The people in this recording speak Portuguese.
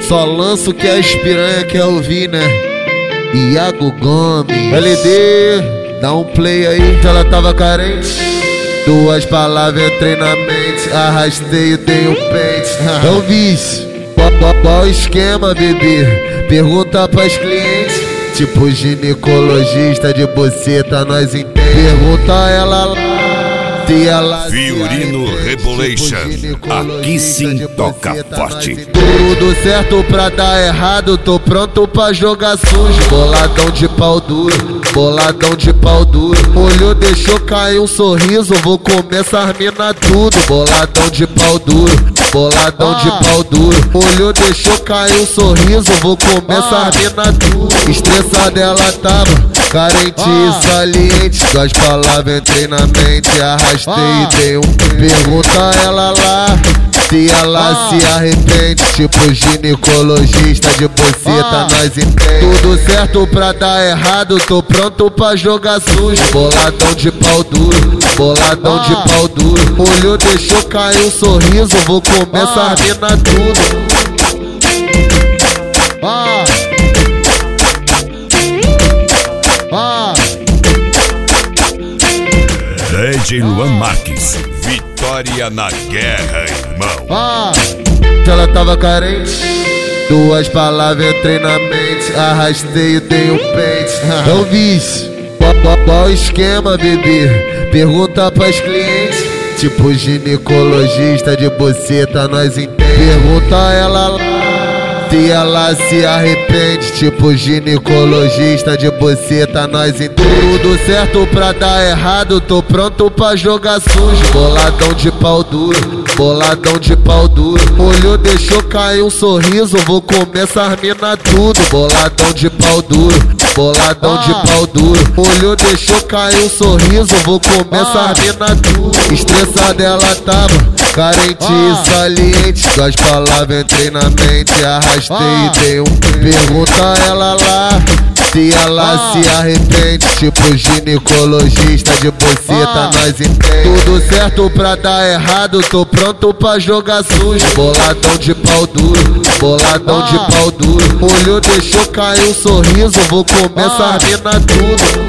Só lanço que as piranha quer ouvir, né? Iago Gomes, LD, dá um play aí, que ela tava carente. Duas palavras entrei na mente, arrastei e dei um pente. É o vício, qual esquema, bebê? Pergunta pras clientes. Tipo ginecologista de buceta, nós entende. Pergunta ela lá. Fiorino Rebolation, aqui sim toca forte. Tudo certo pra dar errado, tô pronto pra jogar sujo. Boladão de pau duro, boladão de pau duro. Olhou, deixou cair um sorriso, vou começar mina tudo. Boladão de pau duro, boladão de pau duro. Olhou, deixou cair um sorriso, vou começar mina tudo. Estressada ela tava, carente e saliente. Duas palavras entrei na mente, arrastei e dei um. Pergunta ela lá se ela se arrepende. Tipo ginecologista de buceta, nós entende. Tudo certo pra dar errado, tô pronto pra jogar sujo. Boladão de pau duro, boladão de pau duro. Olhou, deixou cair um sorriso, vou começar mina tudo. DJ Luan Marques, vitória na guerra, irmão. Ela tava carente, duas palavras entrei na mente, arrastei e dei um pente. É o vício, qual esquema, bebê? Pergunta pras clientes. Tipo ginecologista de buceta, nós entende. Pergunta ela lá se ela se arrepende. Tipo ginecologista de buceta, nós entende. Tudo certo pra dar errado, tô pronto pra jogar sujo. Boladão de pau duro, boladão de pau duro. Olhou, deixou cair um sorriso, vou começar mina tudo. Boladão de pau duro, boladão de pau duro. Olhou, deixou cair um sorriso, vou começar mina tudo. Estressada ela tava, carente e saliente. Duas palavras entrei na mente, arrastei e dei um. Pergunta ela lá se ela se arrepende. Tipo ginecologista de buceta, nós entende. Tudo certo pra dar errado, tô pronto pra jogar sujo. Boladão de pau duro, boladão de pau duro. Olhou, deixou cair um sorriso, vou começar mina tudo.